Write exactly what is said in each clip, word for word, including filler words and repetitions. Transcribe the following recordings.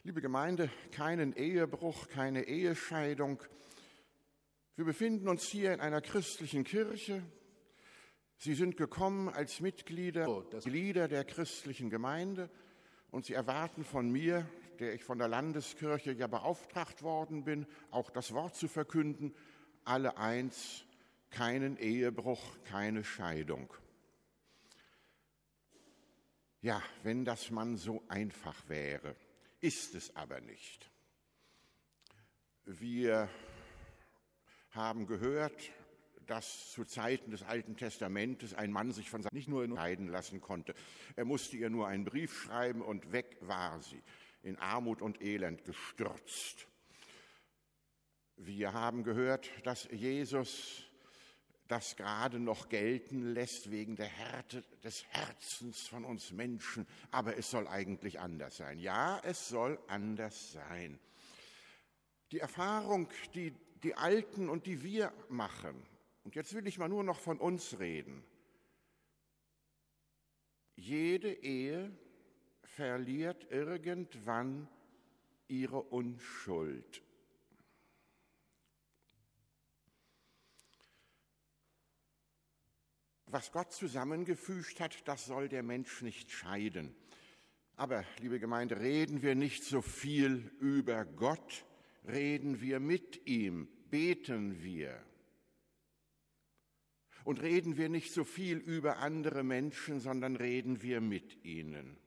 Liebe Gemeinde, keinen Ehebruch, keine Ehescheidung. Wir befinden uns hier in einer christlichen Kirche. Sie sind gekommen als Mitglieder, Glieder der christlichen Gemeinde und Sie erwarten von mir, der ich von der Landeskirche ja beauftragt worden bin, auch das Wort zu verkünden, alle eins, keinen Ehebruch, keine Scheidung. Ja, wenn das Mann so einfach wäre, ist es aber nicht. Wir haben gehört, dass zu Zeiten des Alten Testamentes ein Mann sich von seiner nicht nur scheiden lassen konnte. Er musste ihr nur einen Brief schreiben und weg war sie, in Armut und Elend gestürzt. Wir haben gehört, dass Jesus das gerade noch gelten lässt wegen der Härte des Herzens von uns Menschen. Aber es soll eigentlich anders sein. Ja, es soll anders sein. Die Erfahrung, die die Alten und die wir machen, und jetzt will ich mal nur noch von uns reden. Jede Ehe verliert irgendwann ihre Unschuld. Was Gott zusammengefügt hat, das soll der Mensch nicht scheiden. Aber, liebe Gemeinde, reden wir nicht so viel über Gott, reden wir mit ihm, beten wir. Und reden wir nicht so viel über andere Menschen, sondern reden wir mit ihnen.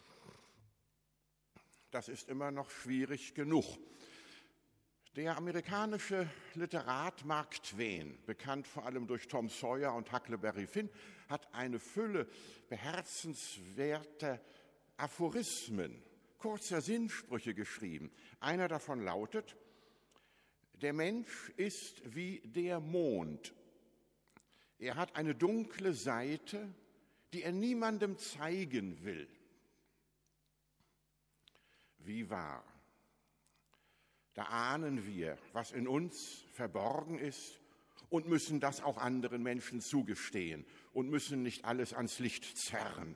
Das ist immer noch schwierig genug. Der amerikanische Literat Mark Twain, bekannt vor allem durch Tom Sawyer und Huckleberry Finn, hat eine Fülle beherzenswerter Aphorismen, kurzer Sinnsprüche geschrieben. Einer davon lautet: Der Mensch ist wie der Mond. Er hat eine dunkle Seite, die er niemandem zeigen will. Wie wahr. Da ahnen wir, was in uns verborgen ist und müssen das auch anderen Menschen zugestehen und müssen nicht alles ans Licht zerren.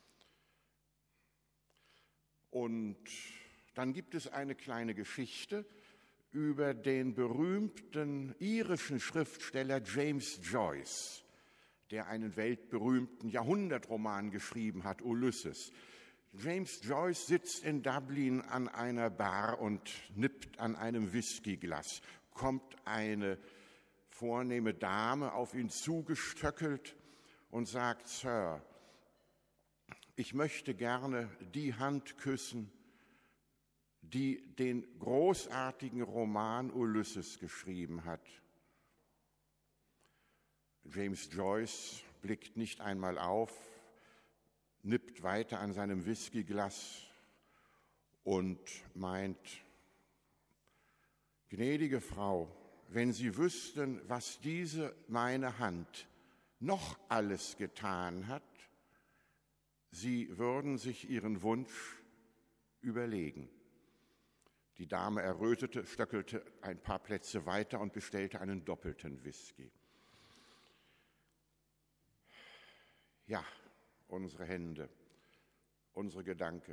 Und dann gibt es eine kleine Geschichte über den berühmten irischen Schriftsteller James Joyce, der einen weltberühmten Jahrhundertroman geschrieben hat, Ulysses. James Joyce sitzt in Dublin an einer Bar und nippt an einem Whiskyglas. Kommt eine vornehme Dame auf ihn zugestöckelt und sagt: Sir, ich möchte gerne die Hand küssen, die den großartigen Roman Ulysses geschrieben hat. James Joyce blickt nicht einmal auf, nippt weiter an seinem Whiskyglas und meint: Gnädige Frau, wenn Sie wüssten, was diese meine Hand noch alles getan hat, Sie würden sich Ihren Wunsch überlegen. Die Dame errötete, stöckelte ein paar Plätze weiter und bestellte einen doppelten Whisky. Ja, unsere Hände, unsere Gedanken.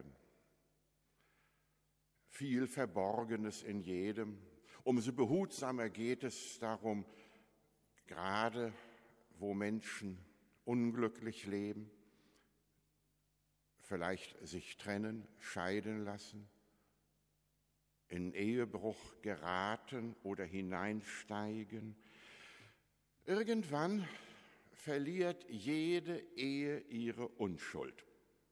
Viel Verborgenes in jedem. Umso behutsamer geht es darum, gerade wo Menschen unglücklich leben, vielleicht sich trennen, scheiden lassen, in Ehebruch geraten oder hineinsteigen. Irgendwann verliert jede Ehe ihre Unschuld.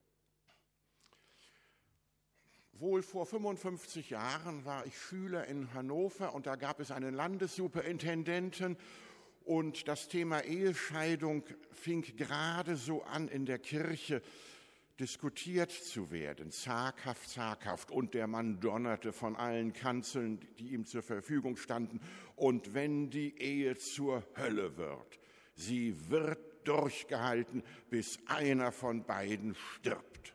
Wohl vor fünfundfünfzig Jahren war ich Schüler in Hannover und da gab es einen Landessuperintendenten und das Thema Ehescheidung fing gerade so an in der Kirche diskutiert zu werden, zaghaft, zaghaft. Und der Mann donnerte von allen Kanzeln, die ihm zur Verfügung standen. Und wenn die Ehe zur Hölle wird, sie wird durchgehalten, bis einer von beiden stirbt.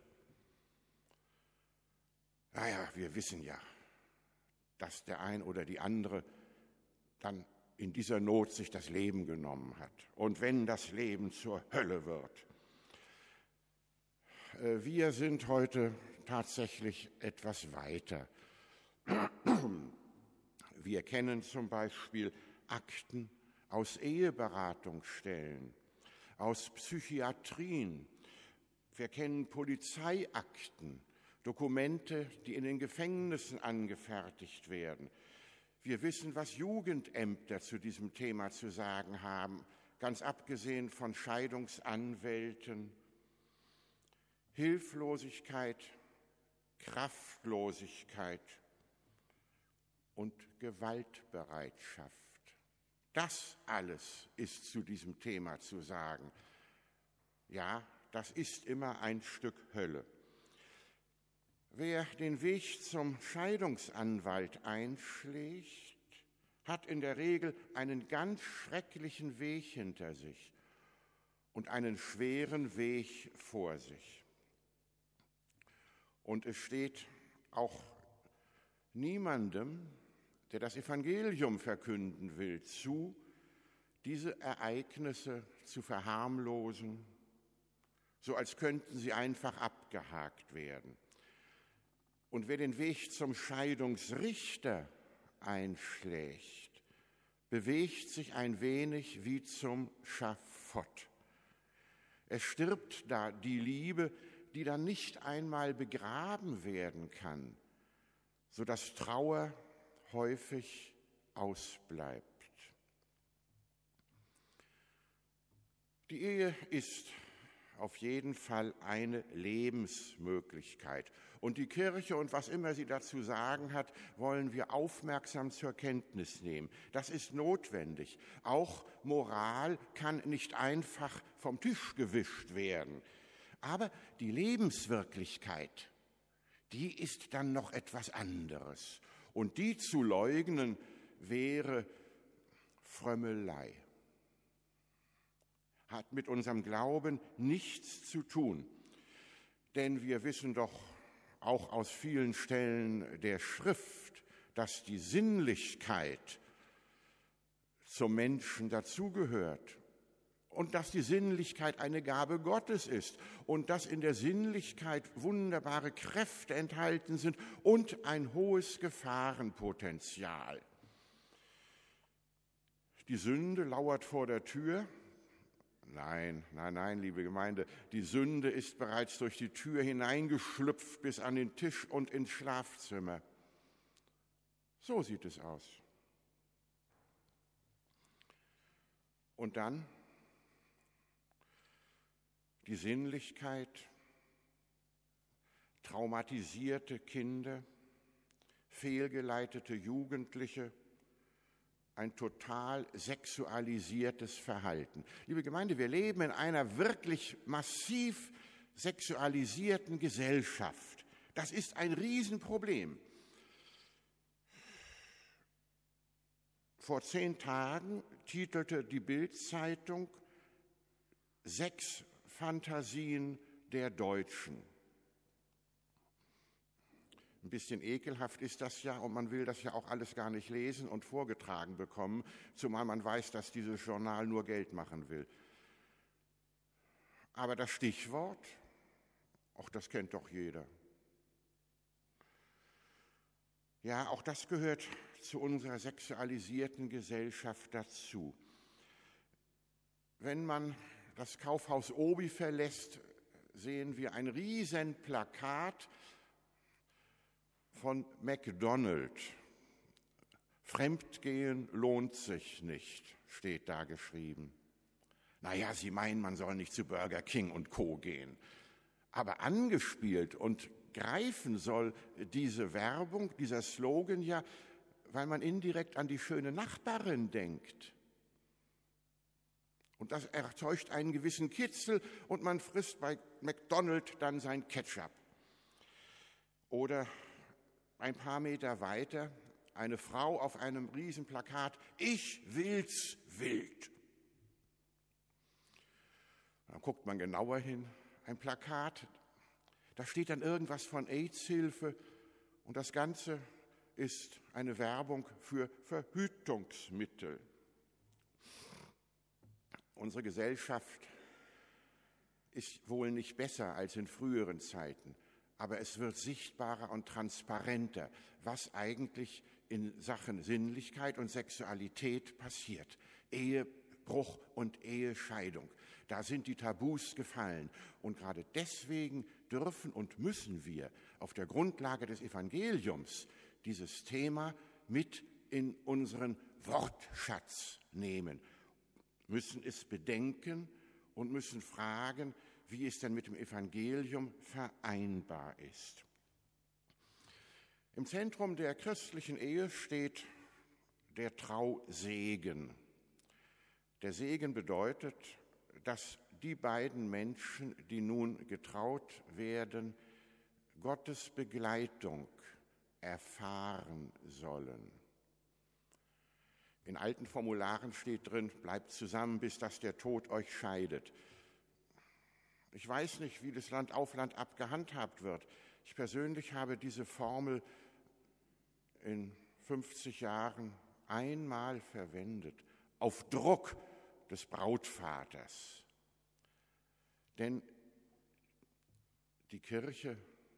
Naja, wir wissen ja, dass der ein oder die andere dann in dieser Not sich das Leben genommen hat. Und wenn das Leben zur Hölle wird. Wir sind heute tatsächlich etwas weiter. Wir kennen zum Beispiel Akten aus Eheberatungsstellen, aus Psychiatrien. Wir kennen Polizeiakten, Dokumente, die in den Gefängnissen angefertigt werden. Wir wissen, was Jugendämter zu diesem Thema zu sagen haben, ganz abgesehen von Scheidungsanwälten. Hilflosigkeit, Kraftlosigkeit und Gewaltbereitschaft. Das alles ist zu diesem Thema zu sagen. Ja, das ist immer ein Stück Hölle. Wer den Weg zum Scheidungsanwalt einschlägt, hat in der Regel einen ganz schrecklichen Weg hinter sich und einen schweren Weg vor sich. Und es steht auch niemandem, der das Evangelium verkünden will, zu, diese Ereignisse zu verharmlosen, so als könnten sie einfach abgehakt werden. Und wer den Weg zum Scheidungsrichter einschlägt, bewegt sich ein wenig wie zum Schafott. Es stirbt da die Liebe, die dann nicht einmal begraben werden kann, sodass Trauer häufig ausbleibt. Die Ehe ist auf jeden Fall eine Lebensmöglichkeit. Und die Kirche und was immer sie dazu sagen hat, wollen wir aufmerksam zur Kenntnis nehmen. Das ist notwendig. Auch Moral kann nicht einfach vom Tisch gewischt werden. Aber die Lebenswirklichkeit, die ist dann noch etwas anderes. Und die zu leugnen, wäre Frömmelei. Hat mit unserem Glauben nichts zu tun. Denn wir wissen doch auch aus vielen Stellen der Schrift, dass die Sinnlichkeit zum Menschen dazugehört und dass die Sinnlichkeit eine Gabe Gottes ist und dass in der Sinnlichkeit wunderbare Kräfte enthalten sind und ein hohes Gefahrenpotenzial. Die Sünde lauert vor der Tür. Nein, nein, nein, liebe Gemeinde, die Sünde ist bereits durch die Tür hineingeschlüpft bis an den Tisch und ins Schlafzimmer. So sieht es aus. Und dann die Sinnlichkeit, traumatisierte Kinder, fehlgeleitete Jugendliche, ein total sexualisiertes Verhalten. Liebe Gemeinde, wir leben in einer wirklich massiv sexualisierten Gesellschaft. Das ist ein Riesenproblem. Vor zehn Tagen titelte die Bild-Zeitung Sexfantasien der Deutschen. Ein bisschen ekelhaft ist das ja und man will das ja auch alles gar nicht lesen und vorgetragen bekommen, zumal man weiß, dass dieses Journal nur Geld machen will. Aber das Stichwort, auch das kennt doch jeder. Ja, auch das gehört zu unserer sexualisierten Gesellschaft dazu. Wenn man das Kaufhaus Obi verlässt, sehen wir ein riesen Plakat von McDonald's. Fremdgehen lohnt sich nicht, steht da geschrieben. Naja, Sie meinen, man soll nicht zu Burger King und Co. gehen. Aber angespielt und greifen soll diese Werbung, dieser Slogan ja, weil man indirekt an die schöne Nachbarin denkt. Und das erzeugt einen gewissen Kitzel und man frisst bei McDonald's dann sein Ketchup. Oder ein paar Meter weiter eine Frau auf einem Riesenplakat, ich will's wild. Dann guckt man genauer hin, ein Plakat, da steht dann irgendwas von AIDS-Hilfe und das Ganze ist eine Werbung für Verhütungsmittel. Unsere Gesellschaft ist wohl nicht besser als in früheren Zeiten, aber es wird sichtbarer und transparenter, was eigentlich in Sachen Sinnlichkeit und Sexualität passiert. Ehebruch und Ehescheidung. Da sind die Tabus gefallen. Und gerade deswegen dürfen und müssen wir auf der Grundlage des Evangeliums dieses Thema mit in unseren Wortschatz nehmen, müssen es bedenken und müssen fragen, wie es denn mit dem Evangelium vereinbar ist. Im Zentrum der christlichen Ehe steht der Trausegen. Der Segen bedeutet, dass die beiden Menschen, die nun getraut werden, Gottes Begleitung erfahren sollen. In alten Formularen steht drin, bleibt zusammen, bis dass der Tod euch scheidet. Ich weiß nicht, wie das Land auf Land ab gehandhabt wird. Ich persönlich habe diese Formel in fünfzig Jahren einmal verwendet, auf Druck des Brautvaters. Denn die Kirche,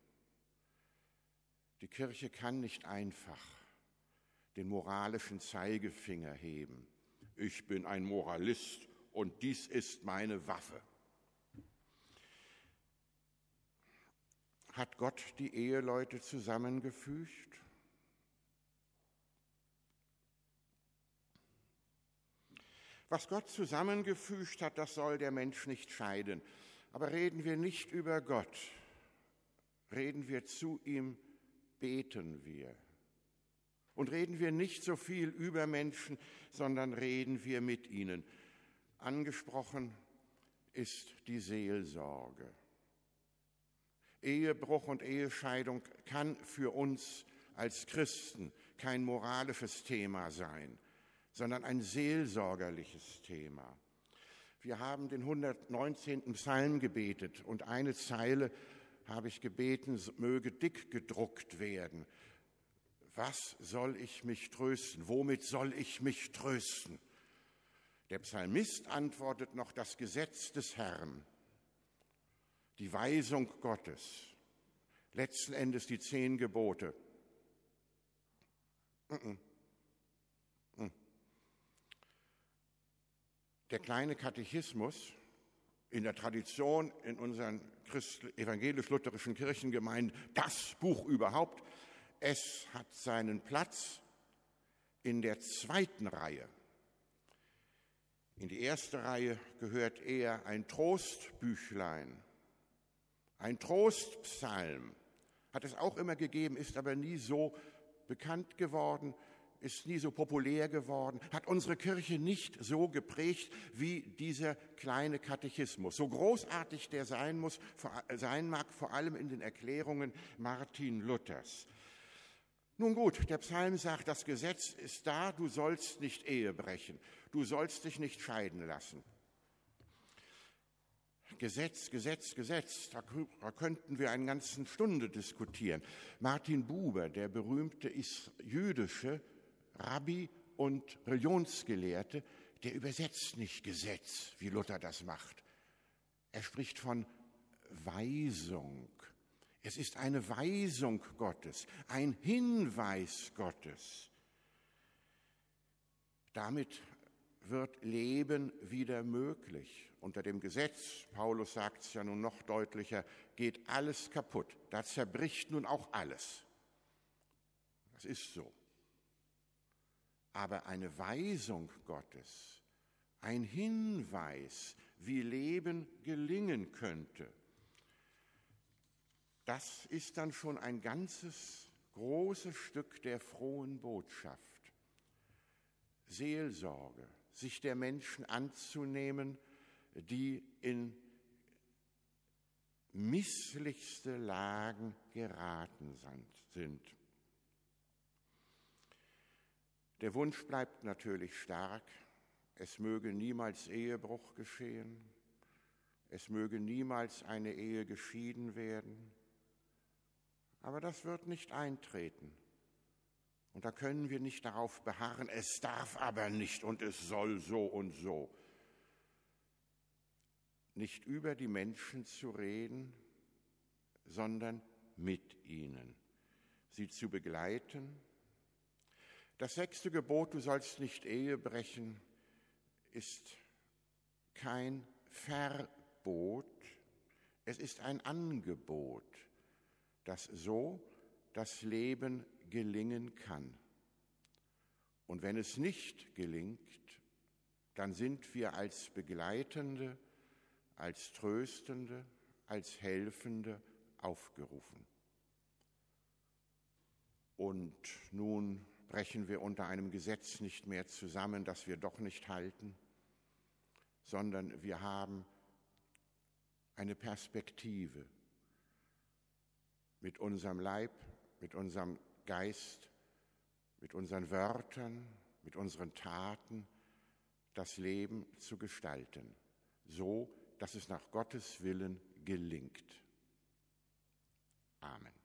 die Kirche kann nicht einfach den moralischen Zeigefinger heben. Ich bin ein Moralist und dies ist meine Waffe. Hat Gott die Eheleute zusammengefügt? Was Gott zusammengefügt hat, das soll der Mensch nicht scheiden. Aber reden wir nicht über Gott, reden wir zu ihm, beten wir. Und reden wir nicht so viel über Menschen, sondern reden wir mit ihnen. Angesprochen ist die Seelsorge. Ehebruch und Ehescheidung kann für uns als Christen kein moralisches Thema sein, sondern ein seelsorgerliches Thema. Wir haben den hundertneunzehnten Psalm gebetet und eine Zeile habe ich gebeten, möge dick gedruckt werden. Was soll ich mich trösten? Womit soll ich mich trösten? Der Psalmist antwortet noch, das Gesetz des Herrn, die Weisung Gottes, letzten Endes die zehn Gebote. Der kleine Katechismus in der Tradition in unseren evangelisch-lutherischen Kirchengemeinden, das Buch überhaupt, es hat seinen Platz in der zweiten Reihe. In die erste Reihe gehört eher ein Trostbüchlein, ein Trostpsalm. Hat es auch immer gegeben, ist aber nie so bekannt geworden, ist nie so populär geworden, hat unsere Kirche nicht so geprägt wie dieser kleine Katechismus. So großartig der sein muss, sein mag, vor allem in den Erklärungen Martin Luthers. Nun gut, der Psalm sagt, das Gesetz ist da, du sollst nicht Ehe brechen, du sollst dich nicht scheiden lassen. Gesetz, Gesetz, Gesetz, da, da könnten wir eine ganze Stunde diskutieren. Martin Buber, der berühmte jüdische Rabbi und Religionsgelehrte, der übersetzt nicht Gesetz, wie Luther das macht. Er spricht von Weisung. Es ist eine Weisung Gottes, ein Hinweis Gottes. Damit wird Leben wieder möglich. Unter dem Gesetz, Paulus sagt es ja nun noch deutlicher, geht alles kaputt. Da zerbricht nun auch alles. Das ist so. Aber eine Weisung Gottes, ein Hinweis, wie Leben gelingen könnte, das ist dann schon ein ganzes großes Stück der frohen Botschaft. Seelsorge, sich der Menschen anzunehmen, die in misslichste Lagen geraten sind. Der Wunsch bleibt natürlich stark, es möge niemals Ehebruch geschehen, es möge niemals eine Ehe geschieden werden, aber das wird nicht eintreten. Und da können wir nicht darauf beharren, es darf aber nicht und es soll so und so. Nicht über die Menschen zu reden, sondern mit ihnen, sie zu begleiten. Das sechste Gebot, du sollst nicht Ehe brechen, ist kein Verbot, es ist ein Angebot, dass so das Leben gelingen kann. Und wenn es nicht gelingt, dann sind wir als Begleitende, als Tröstende, als Helfende aufgerufen. Und nun brechen wir unter einem Gesetz nicht mehr zusammen, das wir doch nicht halten, sondern wir haben eine Perspektive mit unserem Leib, mit unserem Geist, mit unseren Wörtern, mit unseren Taten, das Leben zu gestalten, so dass es nach Gottes Willen gelingt. Amen.